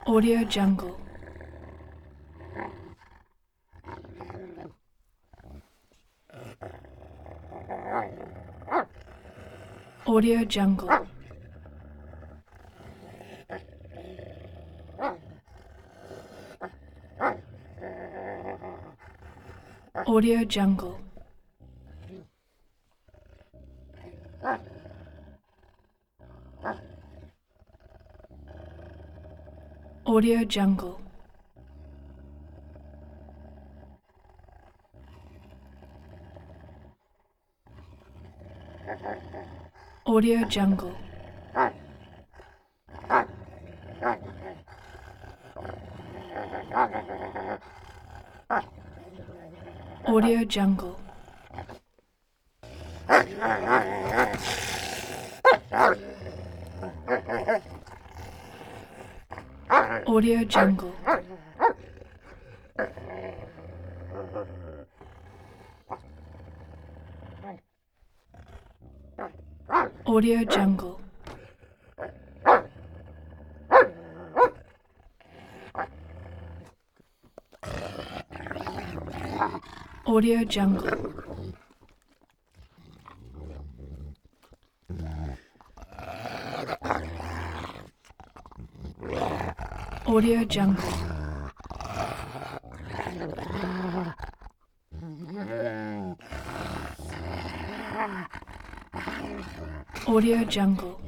Audio Jungle. Audio Jungle. Audio Jungle. Audio Jungle. Audio Jungle. Audio Jungle. Audio Jungle. Audio Jungle. Audio Jungle. Audio Jungle. Audio Jungle.